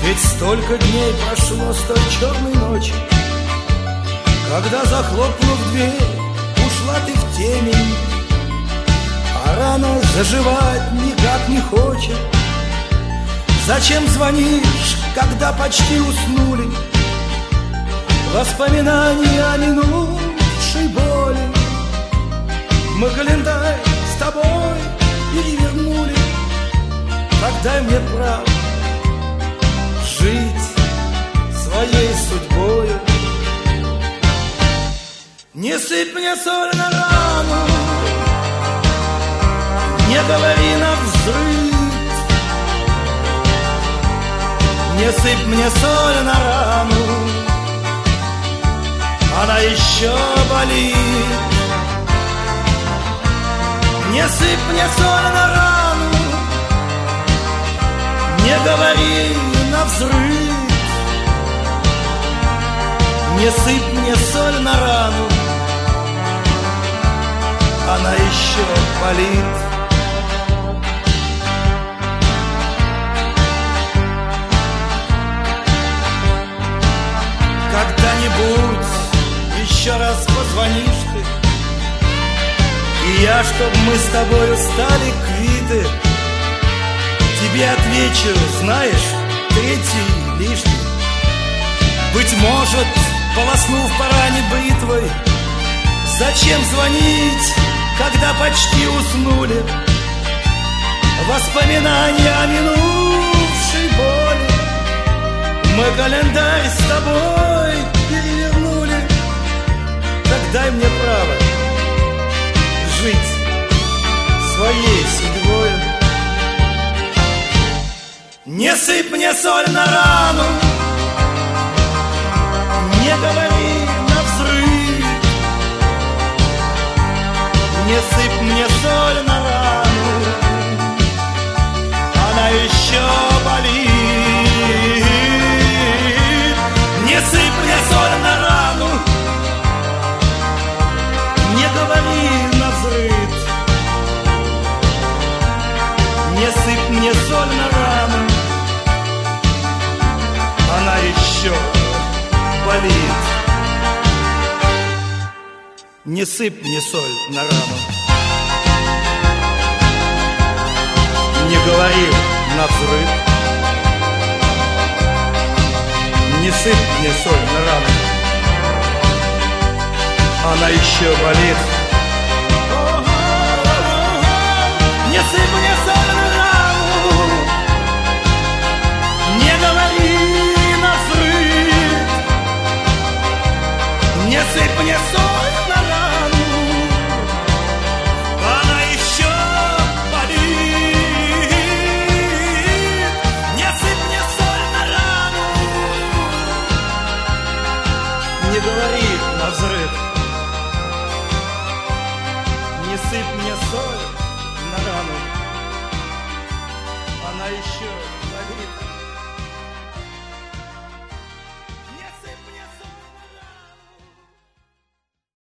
Ведь столько дней прошло с той черной ночи, когда, захлопнув дверь, ушла ты в темень, а рана заживать никак не хочет. Зачем звонишь, когда почти уснули? Воспоминания о минувшей боли. Мы календарь с тобой перевернули. Так дай мне право жить своей судьбою. Не сыпь мне соль на рану, не говори навзрыд. Не сыпь мне соль на рану, она еще болит. Не сыпь мне соль на рану, не говори навзрыд. Не сыпь мне соль на рану, она еще болит. Когда-нибудь еще раз позвонишь ты, и я, чтоб мы с тобою стали квиты, тебе отвечу, знаешь, третий лишний. Быть может, полоснув по ране бритвой, зачем звонить, когда почти уснули? Воспоминания о минувшей боли. Мы календарь с тобой перевернули. Так дай мне право жить своей судьбой. Не сыпь мне соль на рану, не говори навзрыд. Не сыпь мне соль на рану, она еще болит. Не сыпь мне соль на рану, не говори навзрыд. Не сыпь мне соль на рану, она еще болит. Не сыпь мне соль на рану, не говори навзрыд. Не сыпь мне соль на рану, она еще болит. Не сыпь мне соль на рану, не говори навзрыд. Не сыпь мне соль на рану, она еще болит. Не сыпь мне соль на рану, не говори навзрыд. Не сыпь мне соль на рану, она еще болит.